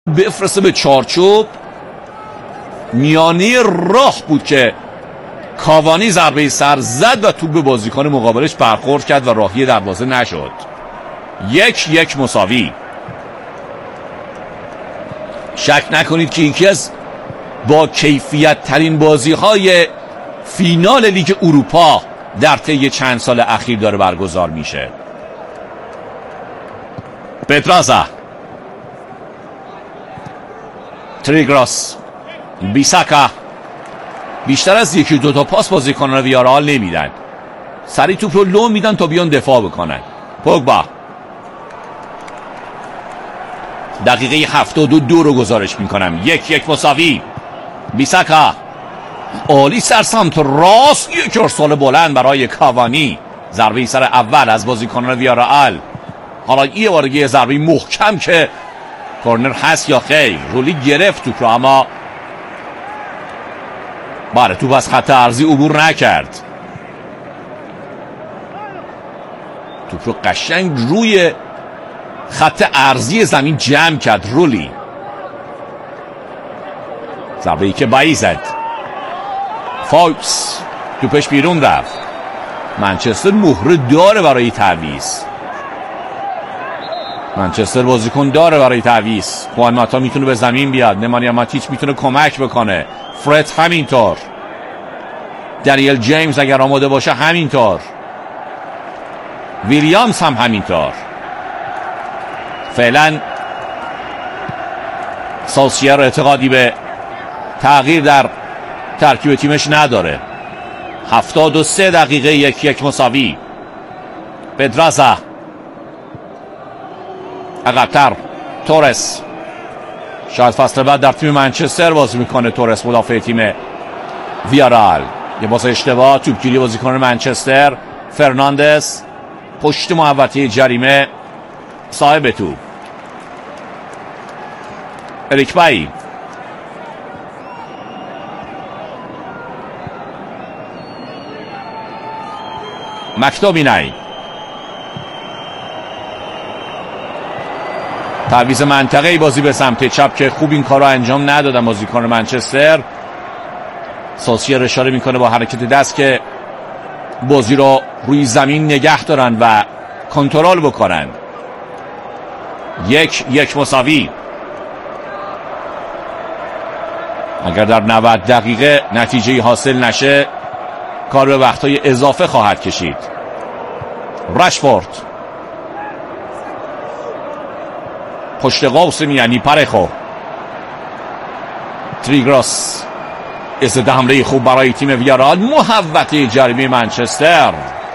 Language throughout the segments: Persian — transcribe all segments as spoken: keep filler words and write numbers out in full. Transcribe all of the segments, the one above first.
بفرسته به چارچوب. میانه راه بود که کاوانی ضربه سر زد و توپ به بازیکن مقابلش برخورد کرد و راهی دروازه نشد. یک یک مساوی. شک نکنید که یکی از با کیفیت ترین بازی های فینال لیگ اروپا در طی چند سال اخیر داره برگزار میشه. پترازا، تریگراس، بیساکا. بیشتر از یکی دو تا پاس بازیکنان ویارال نمیدن، سری توپ رو لو میدن تا بیان دفاع بکنن. پوگبا دقیقه هفتاد و دو رو گزارش میکنم. یک یک مساوی. بیساکا عالی سر سمت راست، یک ارسال بلند برای کاوانی. ضربه سر اول از بازیکنان ویارال. حالا یه بارگی ضربه محکم که کورنر هست یا خیر. رولی گرفت توپ رو اما بله توپ از خط عرضی عبور نکرد. توپ رو قشنگ روی خط عرضی زمین جمع کرد رولی. ضربه ای که بایی زد. فاوکس توپش بیرون رفت. منچستر مهره داره برای تعویض. منچستر بازیکن داره برای تعویض. خوان ماتا میتونه به زمین بیاد. نمانیا ماتیچ میتونه کمک بکنه. فرد همینطور. دنیل جیمز اگر آماده باشه همینطور. ویلیامز هم همینطور. فعلا سولشیر اعتقادی به تغییر در ترکیب تیمش نداره. هفتاد و سه دقیقه یک یک مساوی. پدرازا عقب‌تر. تورس شاید فصل بعد در تیم منچستر بازی میکنه. تورس مدافع تیم ویارال. یه باز اشتباه. توپگیری بازیکن منچستر. فرناندز پشت محوطه جریمه صاحب توپ. اریک بایی مکتومینای. تعویض منطقه‌ای بازی به سمت چپ که خوب این کار رو انجام ندادن بازیکن منچستر. سولشیر اشاره میکنه با حرکت دست که بازی رو روی زمین نگه دارن و کنترل بکنن. یک یک مساوی. اگر در نود دقیقه نتیجه حاصل نشه کار به وقتهای اضافه خواهد کشید. رشفورد پشت قوس میانی. پرخو. تریگراس ازد حمله خوب برای تیم ویارال. محوطه جریمه منچستر.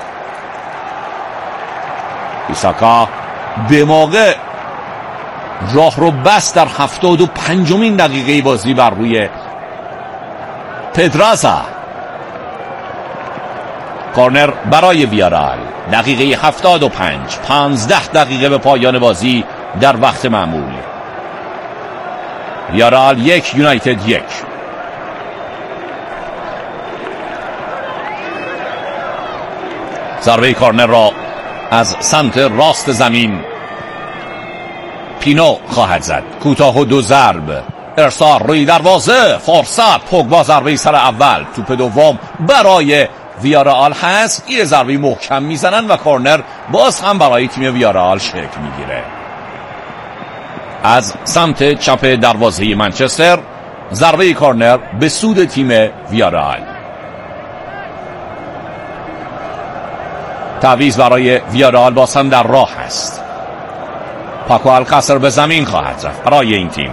بیساکا به موقع راه رو بست در هفتاد و پنجمین دقیقه بازی بر روی پدرازا. کورنر برای ویارال. دقیقه هفتاد و پنج. پانزده دقیقه به پایان بازی در وقت معمول. ویارال یک یونایتد یک. ضربه کورنر را از سمت راست زمین پینو خواهد زد. کوتاه و دو ضرب. ارسال روی دروازه. فرصت. پوگبا ضربه سر اول. توپ دوم برای ویارال هست. یه ضربه محکم میزنن و کورنر باز هم برای تیم ویارال شکل میگیره. از سمت چپ دروازه منچستر ضربه کورنر به سود تیم ویارال. تعویض برای ویارال باز هم در راه است. پاکو القصر به زمین خواهد رفت برای این تیم.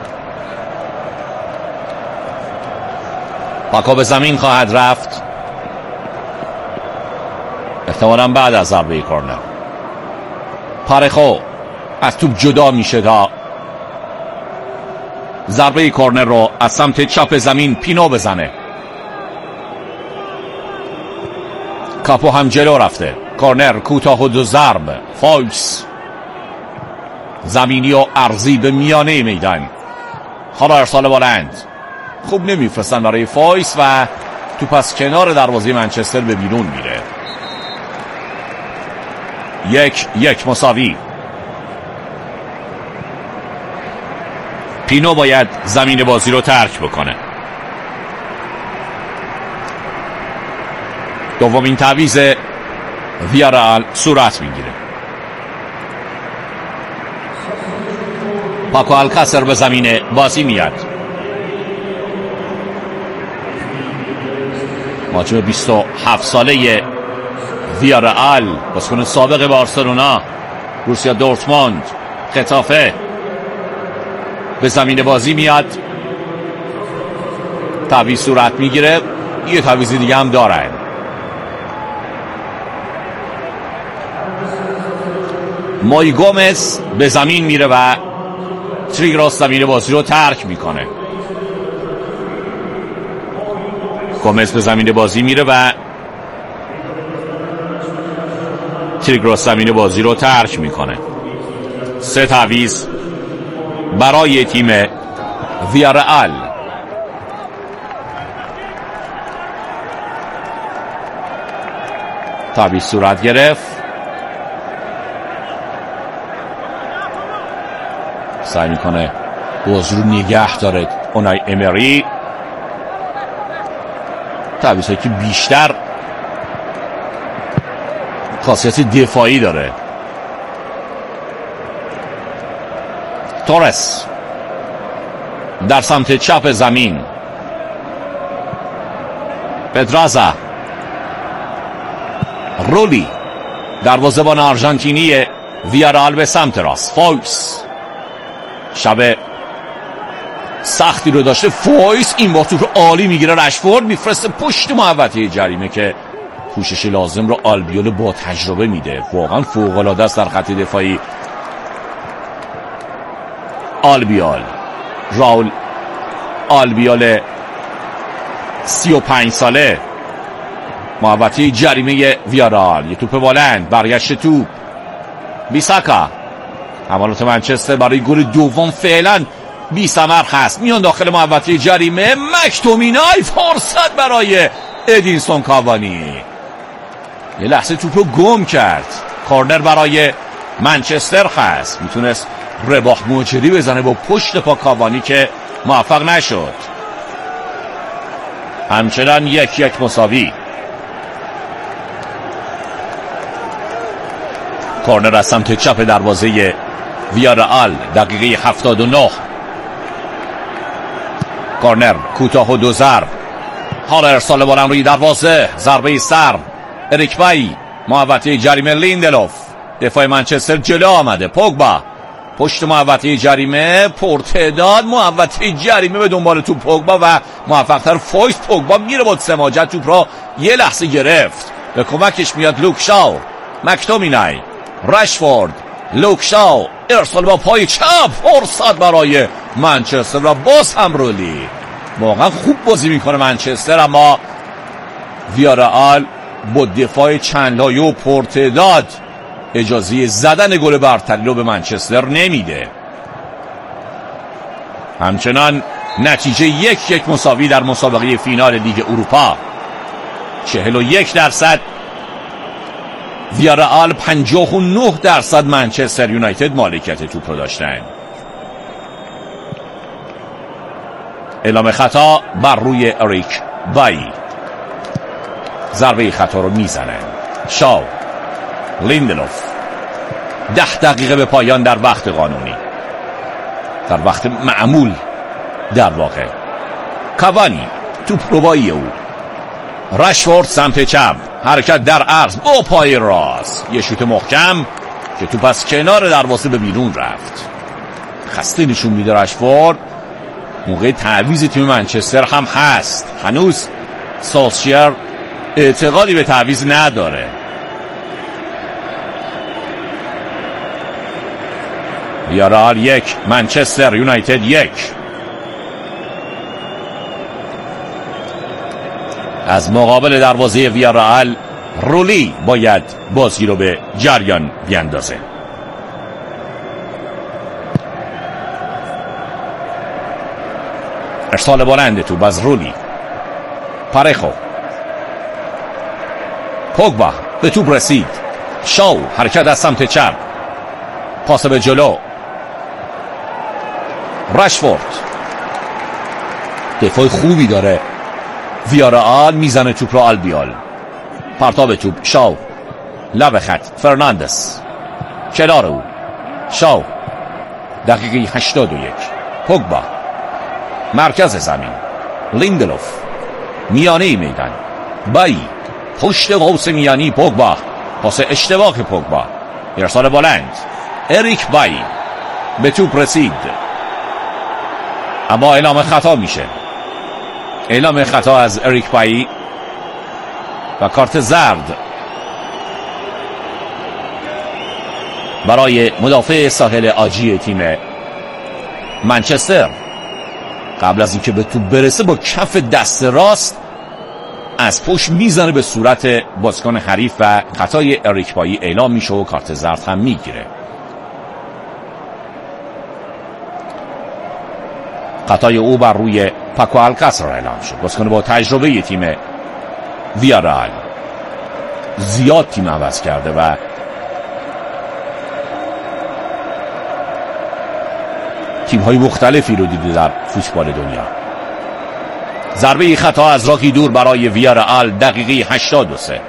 پاکو به زمین خواهد رفت احتمالاً بعد از ضربه کورنر. پارخو از توپ جدا میشه تا ضربه کورنر رو از سمت چپ زمین پینو بزنه. کاپو هم جلو رفته. کورنر کوتاه و دو ضرب. فاوکس زمینی و ارضی به میانه میدان. حالا ارسال بلند خوب نمیفرستن برای فایس و توپ از کنار دروازه منچستر به بیرون میره. یک یک مساوی. پینو باید زمین بازی رو ترک بکنه. دومین تعویض ویارال صورت میگیره. پاکو الکاسر به زمین بازی میاد. مهاجم بیست و هفت ساله ویارال، بازیکن سابق بارسلونا، بروسیا دورتموند، خطافه، به زمین بازی میاد. تعویض صورت میگیره. یه تعویض دیگه هم دارن. مای گومز به زمین میره و تریگراس زمین بازی رو ترک میکنه. گومز به زمین بازی میره و تریگراس زمین بازی رو ترک میکنه. سه تعویض برای تیم ویارال. تعویض صورت گرفت. سعی میکنه بازی رو نگه داره اونای امری. تعویضی که بیشتر خاصیت دفاعی داره. تورس در سمت چپ زمین. پدرازا، رولی دروازه‌بان آرژانتینی ویارال به سمت راست. فویس شب سختی رو داشته. فویس این بار توپ رو عالی میگیره. رشفورد میفرسته پشت محوطه جریمه که پوشش لازم رو آلبیول با تجربه میده. واقعا فوق‌العاده است در خط دفاعی. آلبیال، راول آلبیال سی و پنج ساله، محوطه جریمه ویارال. یه توپ بلند، برگشت توپ. بیساکا، حملات منچستر برای گل دوم فعلا بی ثمر هست. میان داخل محوطه جریمه. مکتومینای، فرصت برای ادینسون کاوانی. یه لحظه توپ رو گم کرد. کورنر برای منچستر هست. میتونست رباح موجری بزنه با پشت پا کاوانی که موفق نشد. همچنان یک یک مساوی. کورنر از سمت چپ دروازه ویارال، دقیقه هفتاد و نه. کورنر کوتاه و دو ضرب. حالا ارسال بلند روی دروازه. ضربه سر. اریک بای، محوطه جریمه. لیندلوف، دفاع منچستر جلو آمده. پوگبا پشت محوطه جریمه، پرتعداد محوطه جریمه به دنبال توپ. پوگبا و موفق‌تر فویس. پوگبا میره با سماجت توپ را یه لحظه گرفت. به کمکش میاد لوک شاو. مکتومینای، رشفورد، لوک شاو، ارسال با پای چپ. فرصت برای منچستر و باز هم رولی. واقعا خوب بازی میکنه منچستر، اما ویارال با دفاع چند لایه و پرتعداد اجازه زدن گل برتری رو به منچستر نمیده. همچنان نتیجه یک یک مساوی در مسابقه فینال لیگ اروپا. چهل و یک درصد ویارال، پنجاه و نه درصد منچستر یونایتد مالکیت توپ رو داشتن. اعلام خطا بر روی اریک بای. ضربه خطا رو میزنن. شاو، لیندلوف. ده دقیقه به پایان در وقت قانونی، در وقت معمول در واقع. کاوانی، توپ روبایی او. رشفورد سمت چپ، حرکت در عرض با پای راست. یه شوت محکم که توپ از کنار دروازه به بیرون رفت. خسته نشون میده رشفورد. موقع تعویض تیم منچستر هم هست. هنوز سولشیر اعتقادی به تعویض نداره. ویارال یک، منچستر یونایتد یک. از مقابل دروازه ویارال، رولی باید بازی رو به جریان بیندازه. ارسال بلند توپ از رولی. پارخو، پوگبا به توپ رسید. شاو، حرکت از سمت چپ، پاس به جلو. رشفورد، دفاع خوبی داره ویارال، میزنه توپ رو آلبیال، پرتاب توپ شاو، لب خط فرناندس، کنار او شاو، دقیقه هشتاد و یک پوگبا، مرکز زمین لیندلوف، میانه میدان بایی، پشت قوس میانی پوگبا، پاس اشتباه پوگبا، ارسال بلند اریک بایی به توپ رسید اما اعلام خطا میشه، اعلام خطا از اریک بایی و کارت زرد برای مدافع ساحل آجی تیم منچستر. قبل از اینکه به توپ برسه با کف دست راست از پشت میزنه به صورت بازیکن حریف و خطای اریک بایی اعلام میشه و کارت زرد هم میگیره. خطای او بر روی پاکو الکاسر اعلام شد، بازیکن با تجربه تیم ویارال. زیاد تیم عوض کرده و تیم های مختلفی رو دیده در فوتبال دنیا. ضربه خطا از راهی دور برای ویارال، دقیقه هشتاد و سه.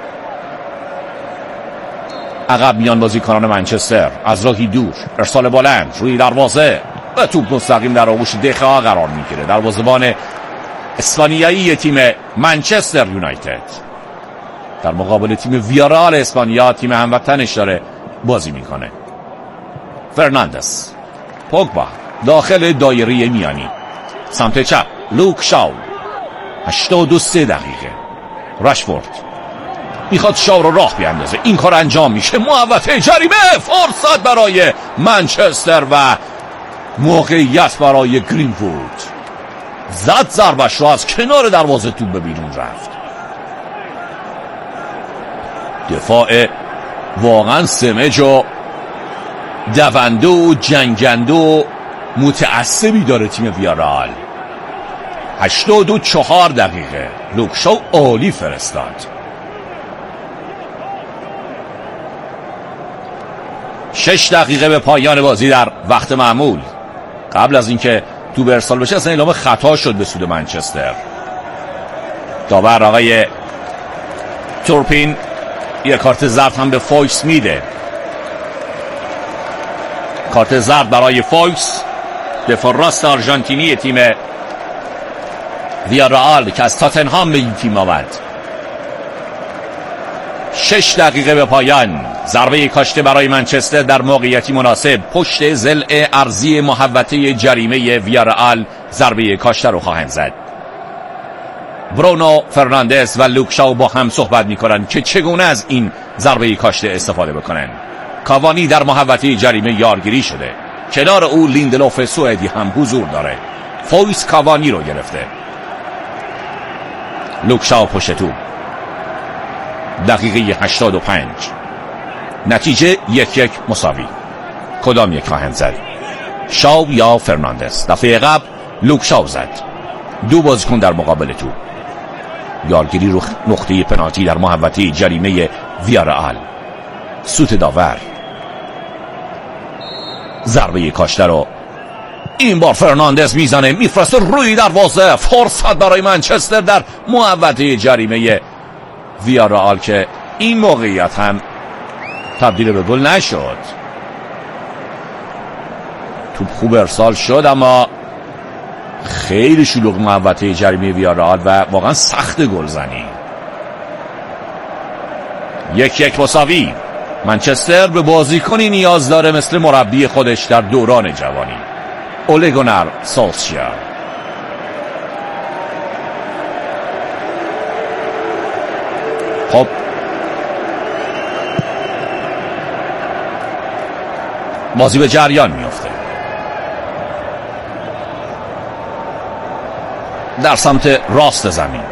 عقب میان بازیکنان منچستر از راهی دور، ارسال بلند روی دروازه و توپ مستقیم در آغوش دخا قرار میگیره. دروازه‌بان اسپانیایی تیم منچستر یونایتد در مقابل تیم ویارال اسپانیا، تیم هموطنش، داره بازی میکنه. فرناندس، پوگبا داخل دایره میانی، سمت چپ لوک شاو، هشتاد و سه دقیقه. رشفورد میخواد شاو رو راه بیاندازه، این کار انجام میشه، محوطه جریمه، فرصت برای منچستر و موقعیت برای گرین‌وود. زد ضربش رو از کنار دروازه، توپ به بیرون رفت. دفاع واقعا سمج و دونده و جنگنده و متعصبی داره تیم ویارال. هشتاد و چهار دقیقه لوکشاو عالی فرستاد. شش دقیقه به پایان بازی در وقت معمول. قبل از اینکه توپ ارسال بشه اصلا اعلام خطا شد به سود منچستر. داور آقای تورپین یک کارت زرد هم به فویکس میده. کارت زرد برای فویکس، دفاع راست آرژانتینی تیم ویارال که از تاتنهام به این تیم آمد. شش دقیقه به پایان. ضربه کاشته برای منچستر در موقعیتی مناسب پشت ضلع ارضی محوطه جریمه ویارال ضربه کاشته رو خواهند زد. برونو فرناندز و لوک شاو با هم صحبت میکنن که چگونه از این ضربه کاشته استفاده بکنن. کاوانی در محوطه جریمه یارگیری شده، کنار او لیندلوف سوئدی هم حضور داره. فویس کاوانی رو گرفته. لوک شاو پشت توپ. دقیقه هشتاد و پنج. نتیجه یک یک مساوی. کدام یک خواهند زد؟ شاو یا فرناندز؟ دفعه قبل لوک شاو زد. دو بازیکن در مقابل توپ. یارگیری رو نقطه پنالتی در محوطه جریمه ویارال. سوت داور. ضربه کاشته رو این بار فرناندز میزنه، میفرسته روی دروازه. فرصت برای منچستر در محوطه جریمه ویارال که این موقعیت هم تبدیل به گل نشد. توپ خوب ارسال شد اما خیلی شلوغ محوطه جریمه ویارال و واقعا سخت گلزنی. یک یک مساوی. منچستر به بازیکنی نیاز داره مثل مربی خودش در دوران جوانی، اوله گونار سولشایر. خب بازی به جریان میفته. در سمت راست زمین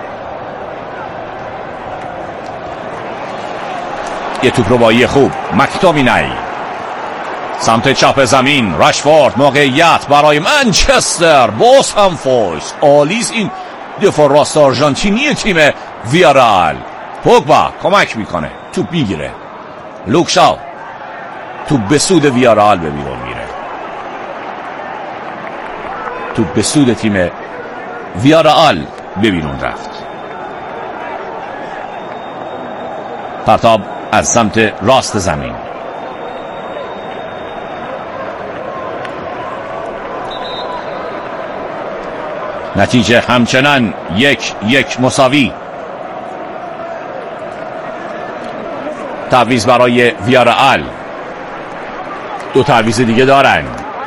یه توپ ربایی خوب، مکتومینی. سمت چپ زمین رشفورد، موقعیت برای منچستر. باز هم فویس آلیز این دفاع راست آرژانتینی تیم ویارال. پوگبا کمک میکنه، توپ میگیره. لوک شاو، توپ به سود ویارال به بیرون میره. توپ به سود تیم ویارئال به بیرون رفت. پرتاب از سمت راست زمین. نتیجه همچنان یک یک مساوی. تعویض برای ویارئال. دو تعویض دیگه دارن.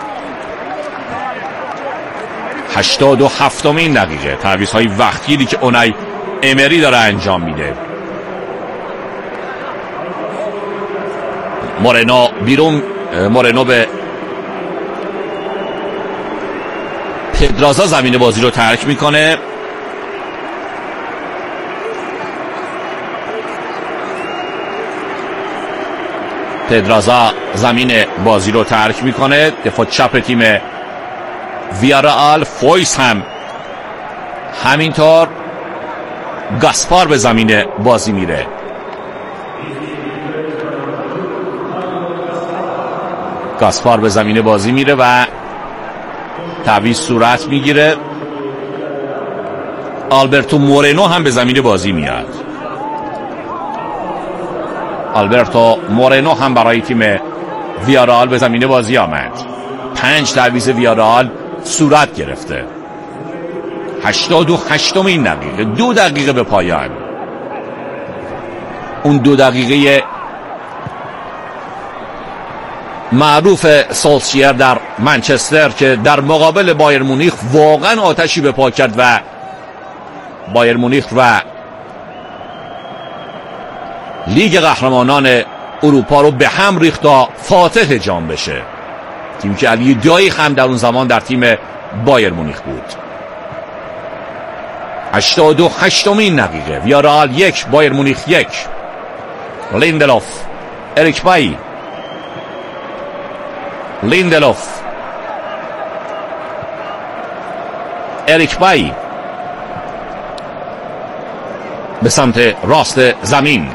هشتاد و هفتمین دقیقه. تعویض های وقتگیری که اونای امری داره انجام میده. مورنو بیرون. مورنو به پدرازا زمین بازی رو ترک میکنه. پدرازا زمین بازی رو ترک میکنه. دفاع چپ تیم ویارئال. فویس هم همینطور. گاسپار به زمین بازی میره. گاسپار به زمین بازی میره و تعویض صورت میگیره. آلبرتو مورنو هم به زمین بازی میاد. آلبرتو مورنو هم برای تیم ویارئال به زمین بازی آمد. پنج تعویض ویارئال صورت گرفته. هشتاد و هشتمین دقیقه. دو دقیقه به پایان. اون دو دقیقه معروف سولشیر در منچستر که در مقابل بایر مونیخ واقعا آتشی به پا کرد و بایر مونیخ و لیگ قهرمانان اروپا رو به هم ریخت تا فاتح جام بشه. تیمی که علی دایی هم در اون زمان در تیم بایر مونیخ بود. هشتاد و هشتمین دقیقه. ویارئال یک بایر مونیخ یک. لیندلوف. اریک بای. لیندلوف. اریک بای به سمت راست زمین.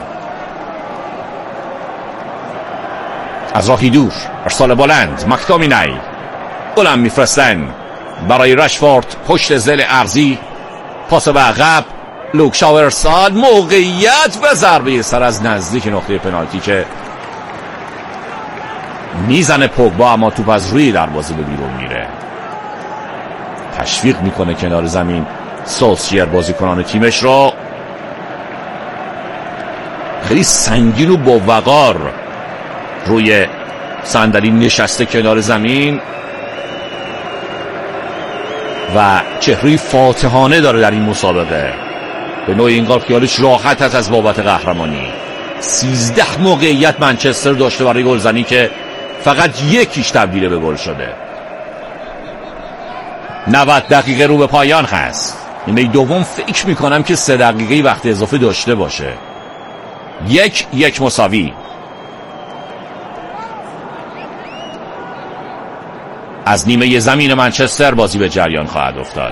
از راهی دور ارسال بلند. مکتامینی بلند میفرستن برای رشفورد. پشت زل ارضی. پاس به عقب. لوک شاو ارسال. موقعیت و ضربه سر از نزدیک نقطه پنالتی که میزنه پوگبا، اما توپ از روی دروازه به بیرون میره. تشویق میکنه کنار زمین سولشیر بازیکنان تیمش رو. خیلی سنگین و با وقار روی صندلی نشسته کنار زمین و چهره فاتحانه داره در این مسابقه. به نوعی انگار خیالش راحت است از بابت قهرمانی. سیزده موقعیت منچستر داشته برای گلزنی که فقط یکیش تبدیل به گل شده. نود دقیقه رو به پایان هست. نیمه دوم فکر میکنم که سه دقیقه وقت اضافه داشته باشه. یک یک مساوی. از نیمه زمین منچستر بازی به جریان خواهد افتاد.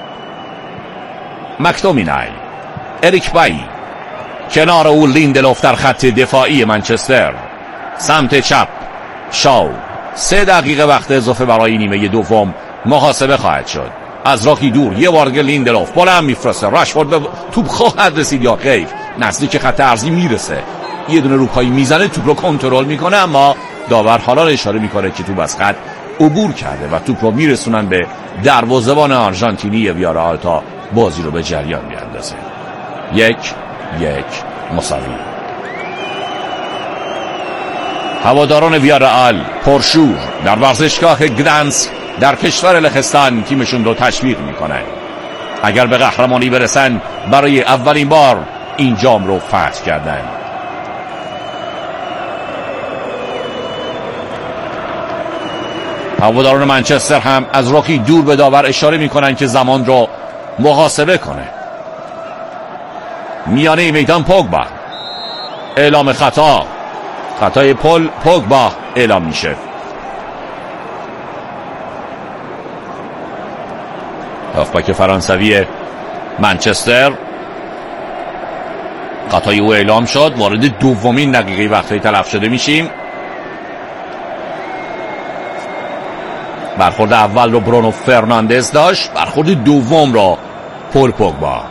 مکتومینی. اریک بای. کنار او لیندلوف در خط دفاعی منچستر. سمت چپ شاو. سه دقیقه وقت اضافه برای نیمه دوم محاسبه خواهد شد. از راهی دور یه بار لیندلوف بالا میفرسته. رشفورد به توپ خواهد رسید یا خیر. نزدیک خط ارضی میرسه. یه دونه روپایی میزنه، توپ رو کنترل میکنه، اما داور حالا اشاره میکنه که توپ از خط عبور کرده و توپ رو میرسونن به دروازه‌بان آرژانتینی ویارئال تا بازی رو به جریان بیاندازه. یک یک مساوی. هواداران ویارئال پرشور در ورزشگاه گدانسک در کشور لهستان تیمشون رو تشویق میکنن. اگر به قهرمانی برسن برای اولین بار این جام رو فتح کردن. هواداران منچستر هم از راهی دور به داور اشاره میکنن که زمان رو محاسبه کنه. میانه میدان پوگبا. اعلام خطا. خطای پل پوگبا اعلام میشه. هافبک فرانسوی منچستر. خطای او اعلام شد. وارد دومین دقیقه وقتی تلف شده میشیم. برخورد اول رو برونو فرناندز داشت، برخورد دوم را پول پوگبا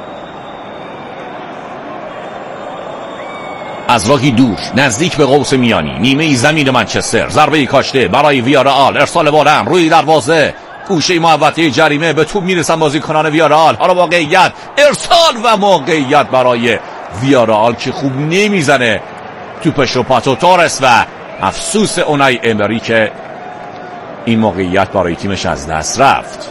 از راهی دور نزدیک به قوس میانی نیمه زمین منچستر. ضربه کاشته برای ویارال، ارسال بلند روی دروازه، گوشه محوطه جریمه، به توپ میرسن بازیکنان ویارال. حالا موقعیت، ارسال و موقعیت برای ویارال که خوب نمیزنه توپش رو پاتو تورس و افسوس اونای امری که این موقعیت برای تیمش از دست رفت.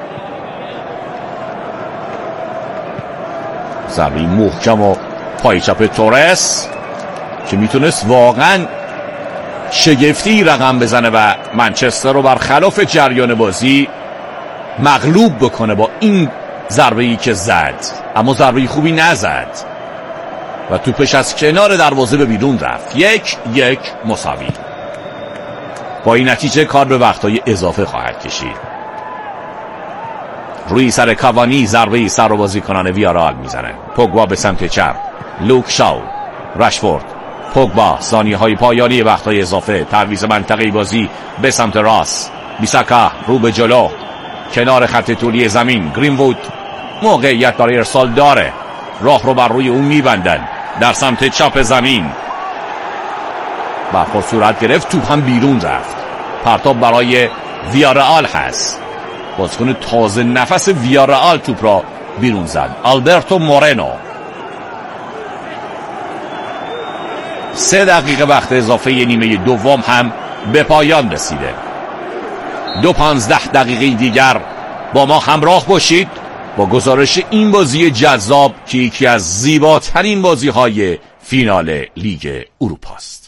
ضربه محکم و پای چپ تورس که میتونست واقعا شگفتی رقم بزنه و منچستر رو برخلاف جریان بازی مغلوب بکنه با این ضربه‌ای که زد، اما ضربه خوبی نزد و توپش از کنار دروازه به بیرون رفت. یک یک مساوی. با این نتیجه کار به وقتهای اضافه خواهد کشید. روی سر کاوانی ضربه سر رو بازیکنان ویارال میزنه. پوگبا به سمت چپ، لوک شاو، رشفورد، پوگبا، ثانیه های پایانی وقتهای اضافه، تعویض منطقه بازی به سمت راست، بیساکا رو به جلو کنار خط طولی زمین، گرین‌وود موقعیت برای ارسال داره، راه رو بر روی اون میبندن در سمت چپ زمین، برخورد صورت گرفت، توپ هم بیرون رفت. پرتاب برای ویارال هست، بازیکن تازه نفس ویارال توپ را بیرون زد، آلبرتو مورنو. سه دقیقه وقت اضافه نیمه دوم هم به پایان رسیده. دو پانزده دقیقه دیگر با ما همراه باشید با گزارش این بازی جذاب که یکی از زیباترین بازی های فینال لیگ اروپا است.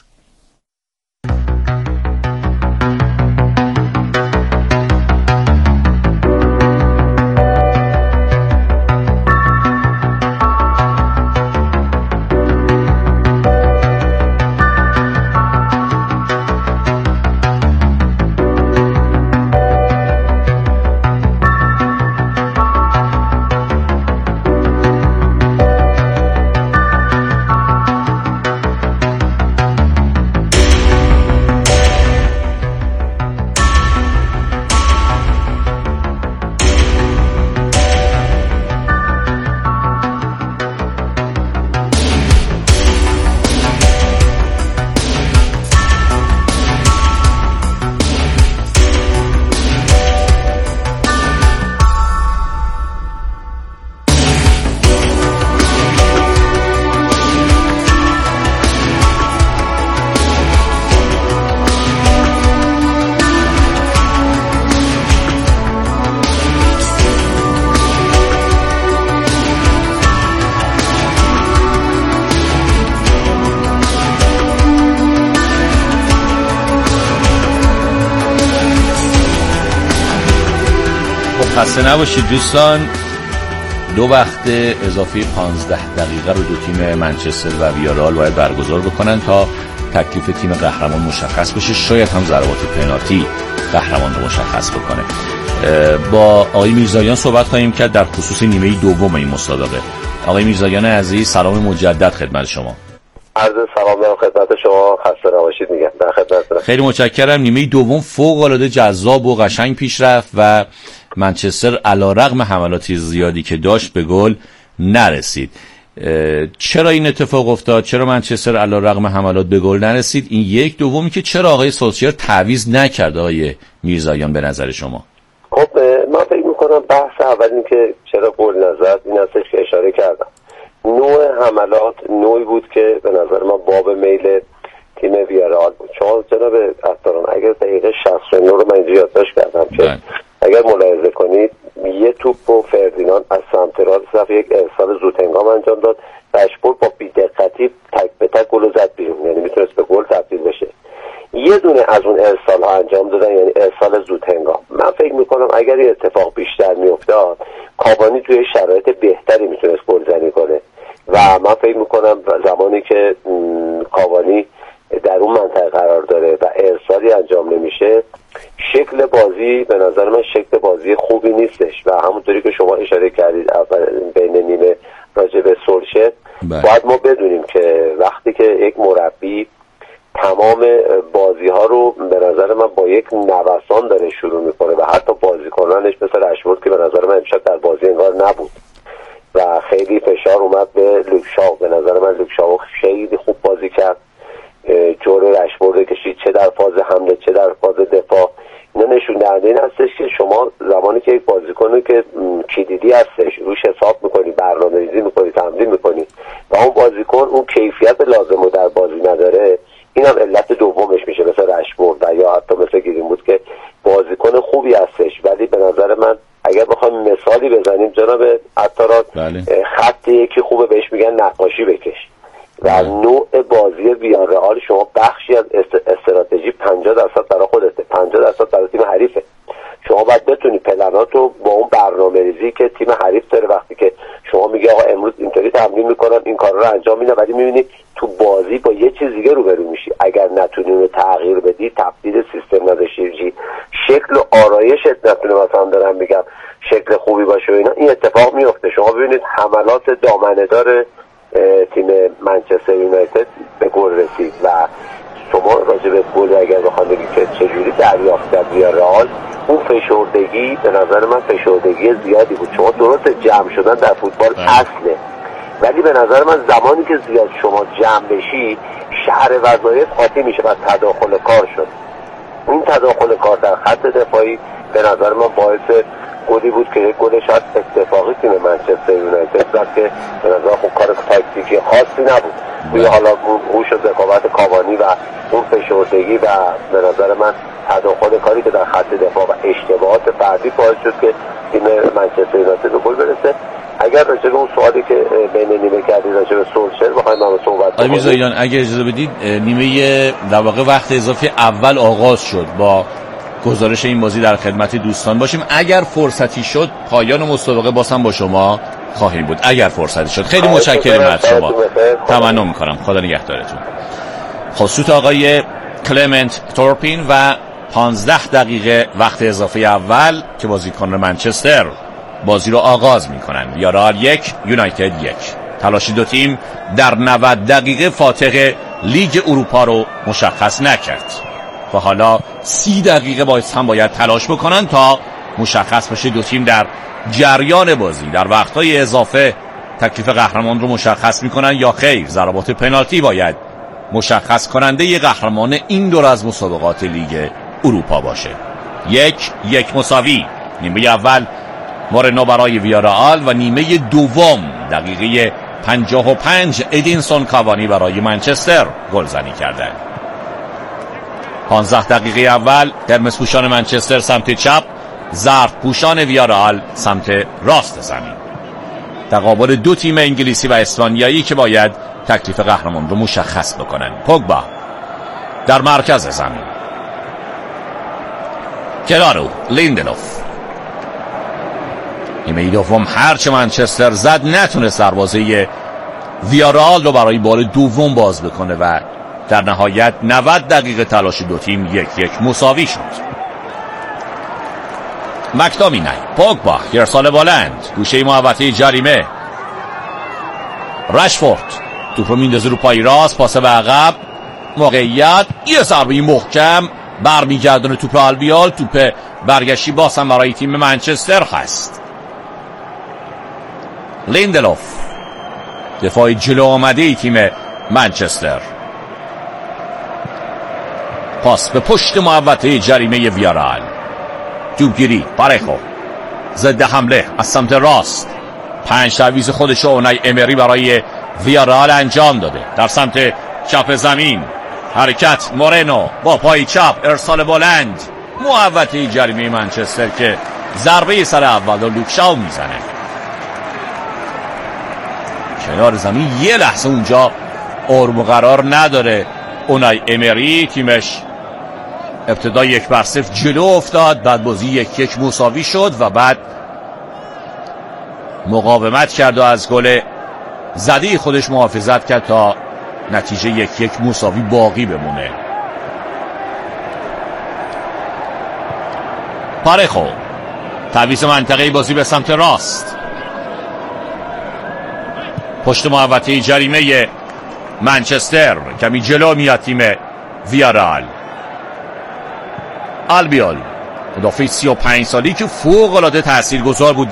خسته نباشید دوستان. دو وقت اضافی پانزده دقیقه رو دو تیم منچستر و ویارال باید برگزار بکنن تا تکلیف تیم قهرمان مشخص بشه، شاید هم ضربات پنالتی قهرمان رو مشخص بکنه. با آقای میرزایان صحبت خواهیم کرد در خصوص نیمه دوم این مسابقه. آقای میرزایان عزیز سلام مجدد خدمت شما. عرض سلام دارم خدمت شما، خسته نباشید میگم. در خدمتتونم. خیلی متشکرم. نیمه دوم فوق العاده جذاب و قشنگ پیش رفت و منچستر علیرغم حملات زیادی که داشت به گل نرسید. چرا این اتفاق افتاد؟ چرا منچستر علیرغم حملات به گل نرسید؟ این یک. دومی که چرا آقای سولشر تعویض نکرد آقای میرزایان به نظر شما؟ خب من فکر میکنم بحث اول این که چرا گل نزد این هستش که اشاره کردم. نوع حملات نوعی بود که به نظر من باب میل تیم ویارال بود. شما جناب افطاران اگر دقیقه شصت و نه رو من اینجا یادداشت کردم که اگر ملاحظه کنید یه توپ و فردیناند از سمت راست یک ارسال زود هنگام انجام داد، رشفورد با بی‌دقتی تک به تک گل زد بیرون، یعنی میتونست به گل تبدیل بشه. یه دونه از اون ارسال ها انجام دادن، یعنی ارسال زود هنگام. من فکر میکنم اگر این اتفاق بیشتر میافتاد کاوانی توی شرایط بهتری میتونست گلزنی کنه و من فکر میکنم زمانی که کاوانی در اون منطقه قرار داره و ارسالی انجام نمیشه، شکل بازی به نظر من شکل بازی خوبی نیستش و همونطوری که شما اشاره کردید اول بین نیمه راجع به سولشر، باید ما بدونیم که وقتی که یک مربی تمام بازی ها رو به نظر من با یک نوسان داره شروع میکنه و بازیکنی که کلیدی هستش، روش حساب میکنی، برنامه‌ریزی میکنی، تمرین میکنی و اون بازیکن اون کیفیت لازم رو در بازی نداره، این هم علت دومش میشه، مثل رشفورد و یا حتی مثل گرین‌وود که بازیکن خوبی هستش ولی به نظر من اگر بخوایم مثالی بزنیم جناب عطاران، بله. خط یکی خوبه بهش میگن نقاشی بکش و نوع بازی ویارئال شما بخشی از استراتژی پنجاه درصد برای خودته، پنجاه درصد برای تیم حریفه. شما باید بتونی پلناتو با اون برنامه‌ریزی که تیم حریف داره، وقتی که شما میگی آقا امروز اینطوری تمرین میکنن این کارا رو انجام میدن، ولی میبینی تو بازی با یه چیز دیگه روبرو میشی. اگر نتونی رو تغییر بدی، تبدیل سیستم نداشتی، شکل و آرایشت نتونه، مثلا دارم میگم شکل خوبی باشه و اینا، این اتفاق میفته. شما ببینید حملات دامنه‌دار تیم منچستر یونایتد به گل رسید و شما راجع به گل اگر بخوام بگید که چجوری دریافت کرد ویارئال، اون فشردگی به نظر من فشردگی زیادی بود. شما درست جمع شدن در فوتبال اصله، ولی به نظر من زمانی که زیاد شما جمع بشی شهر وظایف قاطی میشه و تداخل کار شد. این تداخل کار در خط دفاعی به نظر من باعث گلی بود که یک گل شاید اتفاقی تیم منچستر یونایتد زد که به نظر خب کار تاکتیکی خاصی نبود. توی حالا هوش و ذکاوت کاوانی و اون فشردگی و به نظر من تداخل کاری که در خط دفاع و اشتباهات فردی باعث شد که تیم منچستر یونایتد به گل برسه. اگر راجع به اون سوالی که بین نیمه کردید راجع به سولشر بخوایم ما صحبت کنیم، آقای میرزاییان اگه اجازه بدید، نیمه در واقع وقت اضافی اول آغاز شد، با گزارش این بازی در خدمت دوستان باشیم. اگر فرصتی شد پایان مسابقه بازم با شما خواهیم بود، اگر فرصتی شد. خیلی متشکرم از شما، تمنا میکنم، خدا نگهدارتون. خصوص آقای کلمنت تورپین و پانزده دقیقه وقت اضافه اول که بازیکن منچستر بازی رو آغاز میکنن. ویارئال یک، یونایتد یک. تلاش دو تیم در نود دقیقه فاتح لیگ اروپا رو مشخص نکرد و حالا سی دقیقه باید هم باید تلاش بکنن تا مشخص بشه دو تیم در جریان بازی در وقتهای اضافه تکلیف قهرمان رو مشخص میکنن یا خیر. ضربات پنالتی باید مشخص کننده ی قهرمان این دور از مسابقات لیگ اروپا باشه. یک یک مساوی. نیمه اول مورنو برای ویارئال و نیمه دوم دقیقه پنجاه و پنج ادینسون کاوانی برای منچستر گلزنی کردند. پانزده دقیقه اول قرمز پوشان منچستر سمت چپ، زرد پوشان ویارئال سمت راست زمین. تقابل دو تیم انگلیسی و اسپانیایی که باید تکلیف قهرمان رو مشخص بکنن. پوگبا در مرکز زمین، کلارو، لیندلوف. نیمه دوم هرچه منچستر زد نتونست دروازه ویارئال رو برای بار دوم باز بکنه و در نهایت نود دقیقه تلاش دو تیم یک یک مساوی شد. مکتامینی، پوگبا، ارسال بلند، گوشه محوطه جریمه. رشفورد توپ رو میندازه رو پای راست، پاس به عقب، موقعیت، یه ضربه محکم برمیگردونه توپ البیال. توپ برگشتی باز هم برای تیم منچستر هست. لیندلوف، دفاع جلو آمده ای تیم منچستر، پاس به پشت محوطه جریمه ویارئال. توپگیری پارخو، ضد حمله از سمت راست. پنج تعویض خودش رو اونای امری برای ویارئال انجام داده. در سمت چپ زمین حرکت مورنو با پای چپ، ارسال بلند، محوطه جریمه منچستر که ضربه سر اول رو لوکشاو میزنه. کنار زمین یه لحظه اونجا آروم و قرار نداره. اونای امری تیمش ابتدا یک بر صفر جلو افتاد، بعد بازی یک یک مساوی شد و بعد مقاومت کرد و از گل زدی خودش محافظت کرد تا نتیجه یک یک مساوی باقی بمونه. پارخو، تعویض منطقه بازی به سمت راست، پشت محوطه جریمه منچستر، کمی جلو میاد تیم ویارئال. البیال، مدافع سی و پنج سالی که فوق العاده تاثیرگذار بود